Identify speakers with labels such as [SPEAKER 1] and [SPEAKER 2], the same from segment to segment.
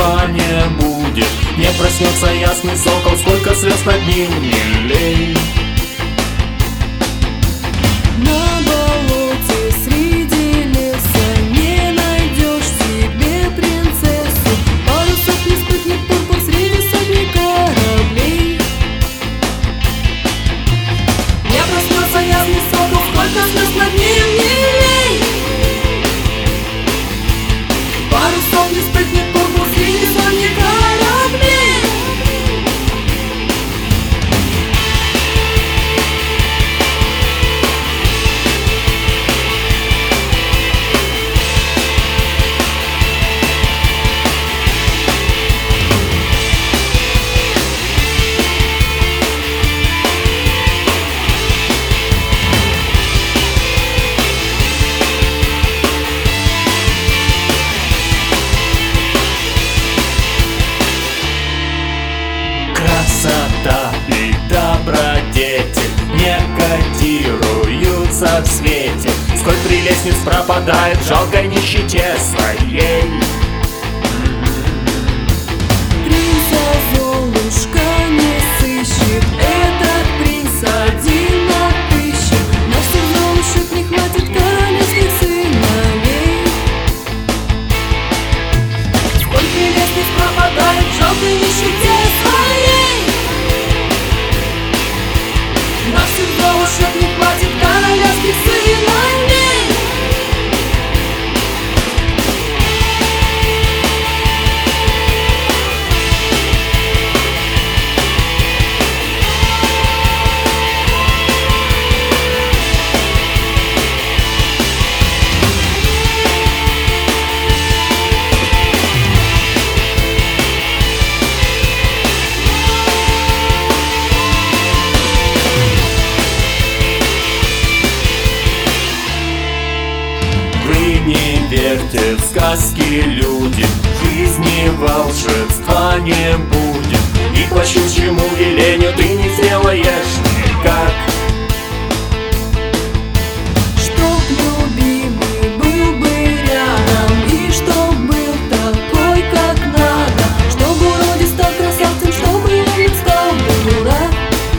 [SPEAKER 1] волшебства не будет. Не проснется ясный сокол, сколько слез над ним не лей.
[SPEAKER 2] На болоте среди леса не найдешь себе принцессу. Парусов не вспыхнет пурпур среди сотни кораблей. Не проснется ясный сокол, сколько слез над ним не лей. Парусов не вспыхнет пурпур среди сотни кораблей.
[SPEAKER 1] Красота и добродетель не котируются в свете. Сколь прелестниц пропадает в жалкой нищете своей.
[SPEAKER 2] Принца Золушка не сыщет, этот принц один отыщет. На всех Золушек не хватит королевских сыновей. Сколь прелестниц пропадает в жалкой нищете своей. На всех Золушек не хватит королевских сыновей.
[SPEAKER 1] Не верьте в сказки, люди, в жизни волшебства не будет. И по щучьему велению ты не сделаешь никак.
[SPEAKER 2] Чтоб любимый был бы рядом, и чтоб был такой, как надо. Чтоб уродец стал красавцем, чтобы умник стал дурак.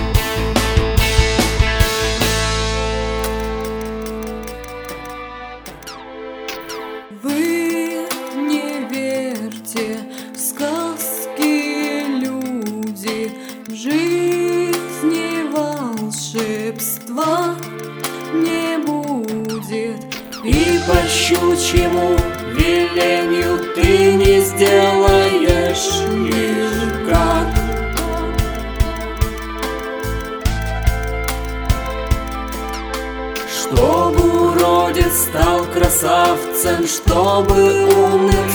[SPEAKER 2] Вы не верьте в сказки, люди, в жизни волшебства не будет.
[SPEAKER 1] И по щучьему велению ты не сделаешь никак. Чтобы уродец стал красавцем, чтобы умным